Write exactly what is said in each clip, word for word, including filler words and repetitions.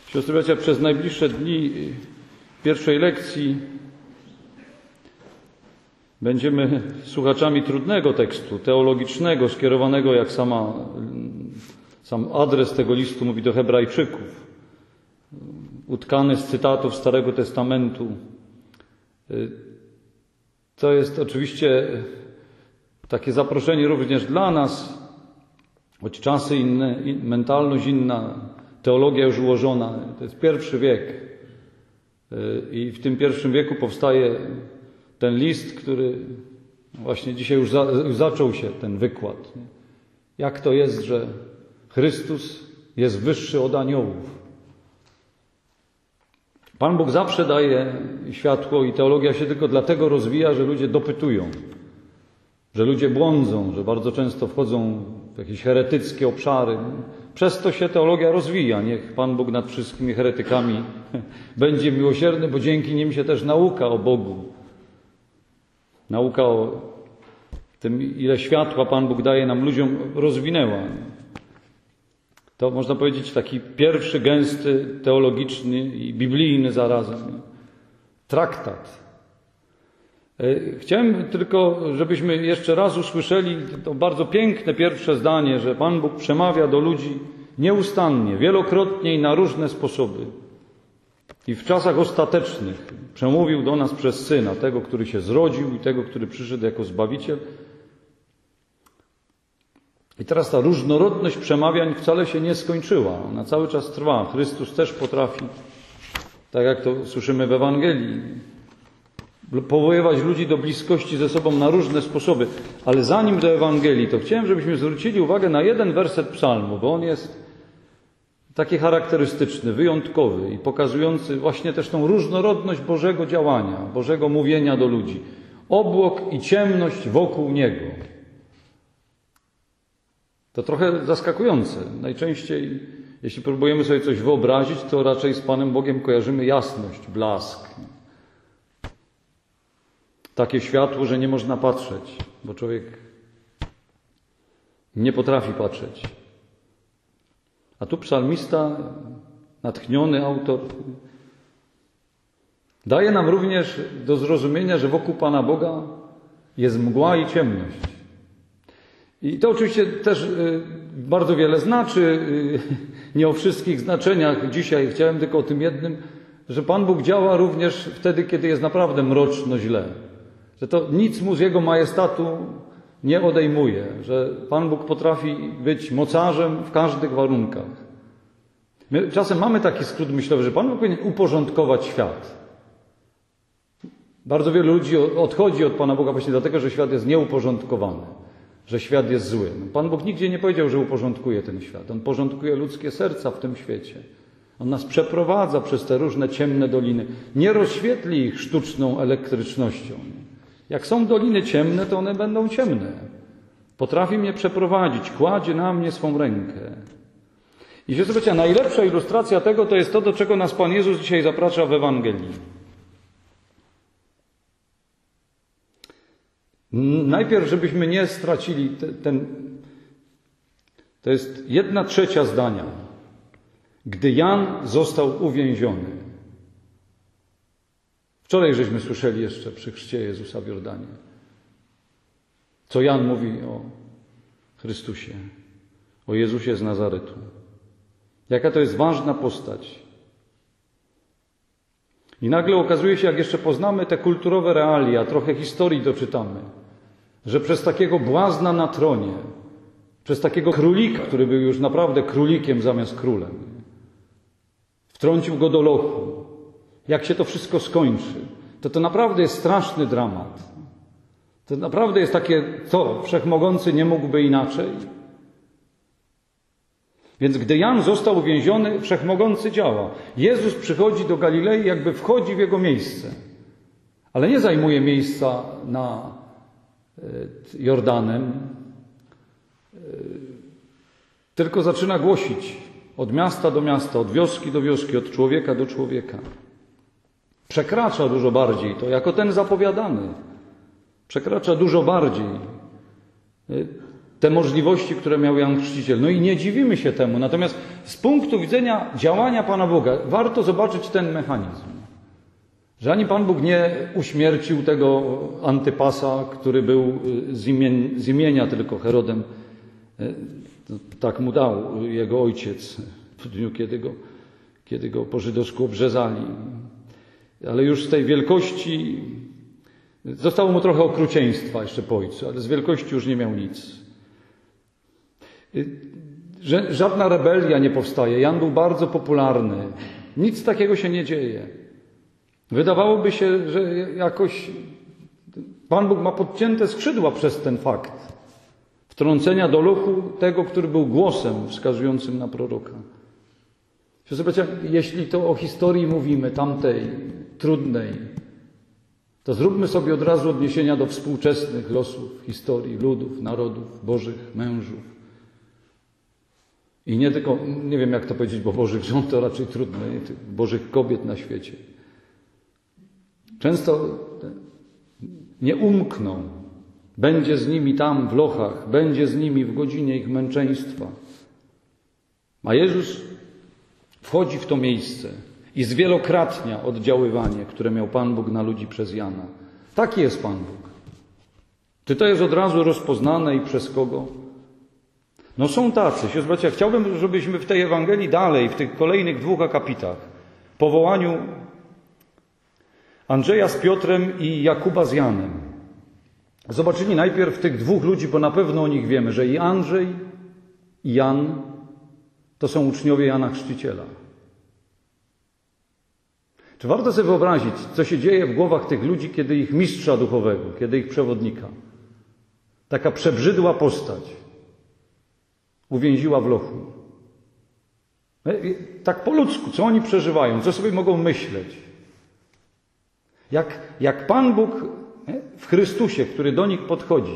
Siostry, bracia, przez najbliższe dni pierwszej lekcji będziemy słuchaczami trudnego tekstu teologicznego, skierowanego, jak sama, sam adres tego listu mówi, do Hebrajczyków, utkany z cytatów Starego Testamentu. To jest oczywiście takie zaproszenie również dla nas, choć czasy inne, mentalność inna, teologia już ułożona. To jest pierwszy wiek i w tym pierwszym wieku powstaje ten list, który właśnie dzisiaj już, za, już zaczął się, ten wykład. Jak to jest, że Chrystus jest wyższy od aniołów? Pan Bóg zawsze daje światło i teologia się tylko dlatego rozwija, że ludzie dopytują, że ludzie błądzą, że bardzo często wchodzą w jakieś heretyckie obszary. Przez to się teologia rozwija. Niech Pan Bóg nad wszystkimi heretykami będzie miłosierny, bo dzięki nim się też nauka o Bogu, nauka o tym, ile światła Pan Bóg daje nam ludziom, rozwinęła. To można powiedzieć taki pierwszy, gęsty, teologiczny i biblijny zarazem traktat. Chciałem tylko, żebyśmy jeszcze raz usłyszeli to bardzo piękne pierwsze zdanie, że Pan Bóg przemawia do ludzi nieustannie, wielokrotnie i na różne sposoby. I w czasach ostatecznych przemówił do nas przez Syna, tego, który się zrodził i tego, który przyszedł jako Zbawiciel. I teraz ta różnorodność przemawiań wcale się nie skończyła. Ona cały czas trwa. Chrystus też potrafi, tak jak to słyszymy w Ewangelii, powoływać ludzi do bliskości ze sobą na różne sposoby. Ale zanim do Ewangelii, to chciałem, żebyśmy zwrócili uwagę na jeden werset psalmu, bo on jest taki charakterystyczny, wyjątkowy i pokazujący właśnie też tą różnorodność Bożego działania, Bożego mówienia do ludzi. Obłok i ciemność wokół Niego. To trochę zaskakujące. Najczęściej, jeśli próbujemy sobie coś wyobrazić, to raczej z Panem Bogiem kojarzymy jasność, blask. Takie światło, że nie można patrzeć, bo człowiek nie potrafi patrzeć. A tu psalmista, natchniony autor, daje nam również do zrozumienia, że wokół Pana Boga jest mgła i ciemność. I to oczywiście też bardzo wiele znaczy, nie o wszystkich znaczeniach dzisiaj, chciałem tylko o tym jednym, że Pan Bóg działa również wtedy, kiedy jest naprawdę mroczno, źle. Że to nic mu z Jego majestatu nie odejmuje, że Pan Bóg potrafi być mocarzem w każdych warunkach. My czasem mamy taki skrót myślowy, że Pan Bóg powinien uporządkować świat. Bardzo wielu ludzi odchodzi od Pana Boga właśnie dlatego, że świat jest nieuporządkowany, że świat jest zły. Pan Bóg nigdzie nie powiedział, że uporządkuje ten świat. On porządkuje ludzkie serca w tym świecie. On nas przeprowadza przez te różne ciemne doliny. Nie rozświetli ich sztuczną elektrycznością. Jak są doliny ciemne, to one będą ciemne. Potrafi mnie przeprowadzić, kładzie na mnie swą rękę. I siostry, bracia, najlepsza ilustracja tego to jest to, do czego nas Pan Jezus dzisiaj zaprasza w Ewangelii. Najpierw, żebyśmy nie stracili te, ten... To jest jedna trzecia zdania. Gdy Jan został uwięziony. Wczoraj żeśmy słyszeli jeszcze przy chrzcie Jezusa w Jordanie, co Jan mówi o Chrystusie, o Jezusie z Nazaretu. Jaka to jest ważna postać. I nagle okazuje się, jak jeszcze poznamy te kulturowe realia, trochę historii doczytamy, że przez takiego błazna na tronie, przez takiego królika, który był już naprawdę królikiem zamiast królem, wtrącił go do lochu. Jak się to wszystko skończy, to to naprawdę jest straszny dramat. To naprawdę jest takie, co Wszechmogący nie mógłby inaczej. Więc gdy Jan został uwięziony, Wszechmogący działa. Jezus przychodzi do Galilei, jakby wchodzi w jego miejsce. Ale nie zajmuje miejsca na Jordanem, tylko zaczyna głosić od miasta do miasta, od wioski do wioski, od człowieka do człowieka. Przekracza dużo bardziej to, jako ten zapowiadany. Przekracza dużo bardziej te możliwości, które miał Jan Chrzciciel. No i nie dziwimy się temu. Natomiast z punktu widzenia działania Pana Boga warto zobaczyć ten mechanizm. Że ani Pan Bóg nie uśmiercił tego Antypasa, który był z, imien, z imienia tylko Herodem. Tak mu dał jego ojciec w dniu, kiedy go, kiedy go po żydowsku obrzezali. Ale już z tej wielkości zostało mu trochę okrucieństwa jeszcze po ojcu, ale z wielkości już nie miał nic. Że żadna rebelia nie powstaje. Jan był bardzo popularny. Nic takiego się nie dzieje. Wydawałoby się, że jakoś Pan Bóg ma podcięte skrzydła przez ten fakt wtrącenia do lochu tego, który był głosem wskazującym na proroka. Zobaczcie, jeśli to o historii mówimy, tamtej, trudnej, to zróbmy sobie od razu odniesienia do współczesnych losów historii, ludów, narodów, bożych mężów. I nie tylko, nie wiem jak to powiedzieć, bo bożych żon to raczej trudne, bożych kobiet na świecie. Często nie umkną. Będzie z nimi tam w lochach, będzie z nimi w godzinie ich męczeństwa. A Jezus wchodzi w to miejsce i zwielokrotnia oddziaływanie, które miał Pan Bóg na ludzi przez Jana. Taki jest Pan Bóg. Czy to jest od razu rozpoznane i przez kogo? No są tacy. Zobaczcie, chciałbym, żebyśmy w tej Ewangelii dalej, w tych kolejnych dwóch akapitach, powołaniu Andrzeja z Piotrem i Jakuba z Janem, zobaczyli najpierw tych dwóch ludzi, bo na pewno o nich wiemy, że i Andrzej, i Jan to są uczniowie Jana Chrzciciela. Czy warto sobie wyobrazić, co się dzieje w głowach tych ludzi, kiedy ich mistrza duchowego, kiedy ich przewodnika, taka przebrzydła postać, uwięziła w lochu? Tak po ludzku, co oni przeżywają, co sobie mogą myśleć? Jak, jak Pan Bóg w Chrystusie, który do nich podchodzi,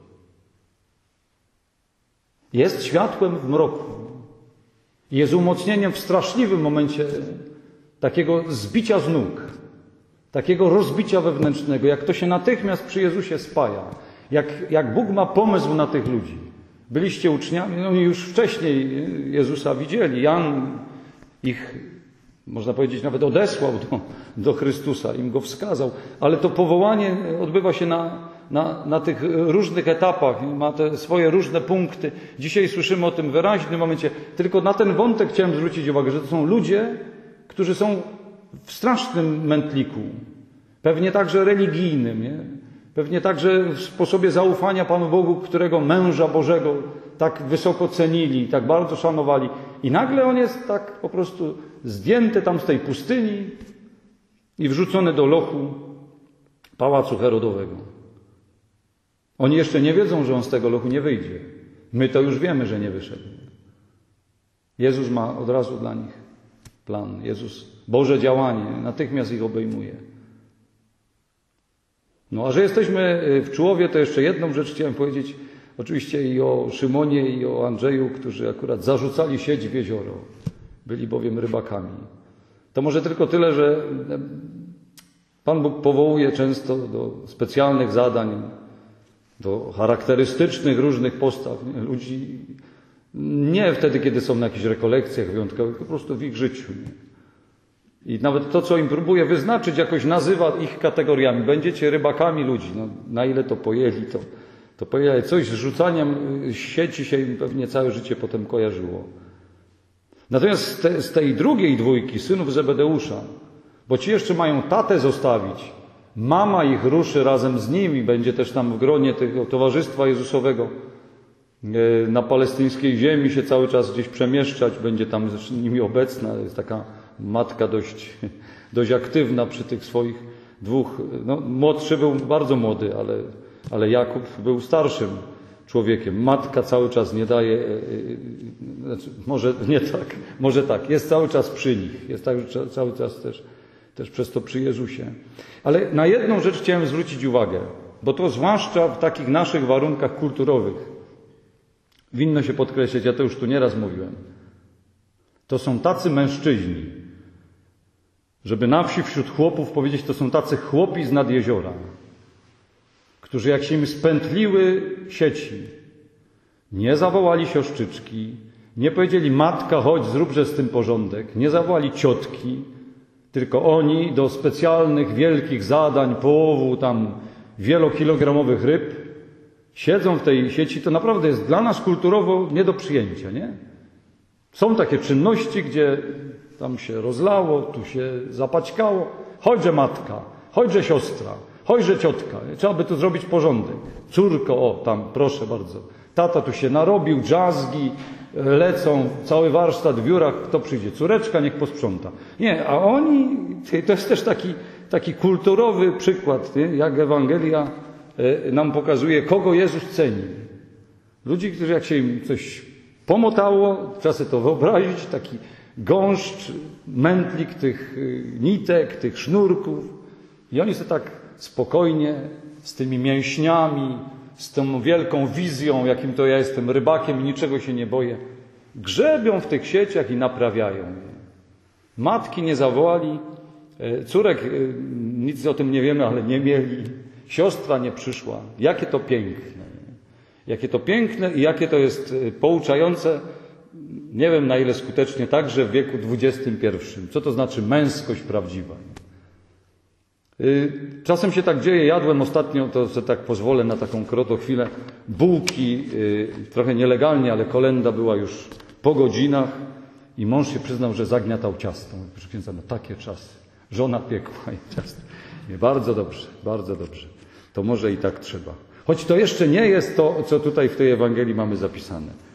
jest światłem w mroku, jest umocnieniem w straszliwym momencie takiego zbicia z nóg, takiego rozbicia wewnętrznego, jak to się natychmiast przy Jezusie spaja, jak, jak Bóg ma pomysł na tych ludzi. Byliście uczniami, no oni już wcześniej Jezusa widzieli, Jan ich, można powiedzieć, nawet odesłał do, do Chrystusa, im go wskazał, ale to powołanie odbywa się na, na, na tych różnych etapach, ma te swoje różne punkty. Dzisiaj słyszymy o tym w wyraźnym momencie. Tylko na ten wątek chciałem zwrócić uwagę, że to są ludzie, którzy są w strasznym mętliku, pewnie także religijnym, nie? Pewnie także w sposobie zaufania Panu Bogu, którego męża Bożego tak wysoko cenili, tak bardzo szanowali. I nagle on jest tak po prostu zdjęty tam z tej pustyni i wrzucony do lochu pałacu Herodowego. Oni jeszcze nie wiedzą, że on z tego lochu nie wyjdzie. My to już wiemy, że nie wyszedł. Jezus ma od razu dla nich plan. Jezus, Boże działanie, natychmiast ich obejmuje. No a że jesteśmy w Człowie, to jeszcze jedną rzecz chciałem powiedzieć. Oczywiście i o Szymonie, i o Andrzeju, którzy akurat zarzucali sieć w jezioro. Byli bowiem rybakami. To może tylko tyle, że Pan Bóg powołuje często do specjalnych zadań, do charakterystycznych różnych postaw ludzi. Nie wtedy, kiedy są na jakichś rekolekcjach wyjątkowych, po prostu w ich życiu. I nawet to, co im próbuje wyznaczyć, jakoś nazywa ich kategoriami. Będziecie rybakami ludzi. No, na ile to pojęli, to, to pojęli. Coś z rzucaniem sieci się im pewnie całe życie potem kojarzyło. Natomiast z, te, z tej drugiej dwójki, synów Zebedeusza, bo ci jeszcze mają tatę zostawić, mama ich ruszy razem z nimi, będzie też tam w gronie tego towarzystwa Jezusowego, na palestyńskiej ziemi się cały czas gdzieś przemieszczać, będzie tam z nimi obecna, jest taka matka dość, dość aktywna przy tych swoich dwóch, no młodszy był bardzo młody, ale, ale Jakub był starszym człowiekiem. Matka cały czas nie daje, znaczy może nie tak, może tak, jest cały czas przy nich, jest tak, cały czas też, też przez to przy Jezusie. Ale na jedną rzecz chciałem zwrócić uwagę, bo to zwłaszcza w takich naszych warunkach kulturowych winno się podkreślić, ja to już tu nieraz mówiłem. To są tacy mężczyźni, żeby na wsi wśród chłopów powiedzieć, to są tacy chłopi z nad jeziora, którzy jak się im spętliły sieci, Nie zawołali siostrzyczki, nie powiedzieli matka, chodź, zróbże z tym porządek, nie zawołali ciotki, tylko oni do specjalnych, wielkich zadań, połowu tam wielokilogramowych ryb, siedzą w tej sieci. To naprawdę jest dla nas kulturowo nie do przyjęcia, nie? Są takie czynności, gdzie tam się rozlało, tu się zapaćkało. Chodźże matka, chodźże siostra, chodźże ciotka. Trzeba by tu zrobić porządek. Córko, o, tam, proszę bardzo. Tata tu się narobił, dżazgi lecą, cały warsztat w biurach, kto przyjdzie? Córeczka, niech posprząta. Nie, a oni, to jest też taki, taki kulturowy przykład, nie? Jak Ewangelia nam pokazuje, kogo Jezus ceni. Ludzi, którzy jak się im coś pomotało, trzeba sobie to wyobrazić, taki gąszcz, mętlik tych nitek, tych sznurków i oni sobie tak spokojnie, z tymi mięśniami, z tą wielką wizją, jakim to ja jestem rybakiem i niczego się nie boję, grzebią w tych sieciach i naprawiają je. Matki nie zawołali, córek nic o tym nie wiemy, ale nie mieli. Siostra nie przyszła. Jakie to piękne. Jakie to piękne i jakie to jest pouczające, nie wiem na ile skutecznie, także w wieku dwudziestym pierwszym. Co to znaczy męskość prawdziwa? Czasem się tak dzieje, jadłem ostatnio, to sobie tak pozwolę na taką krotą chwilę, bułki, trochę nielegalnie, ale kolenda była już po godzinach i mąż się przyznał, że zagniatał ciasto. Proszę księdza, no takie czasy. Żona piekła i ciasto. Nie, bardzo dobrze, bardzo dobrze. To może i tak trzeba. Choć to jeszcze nie jest to, co tutaj w tej Ewangelii mamy zapisane.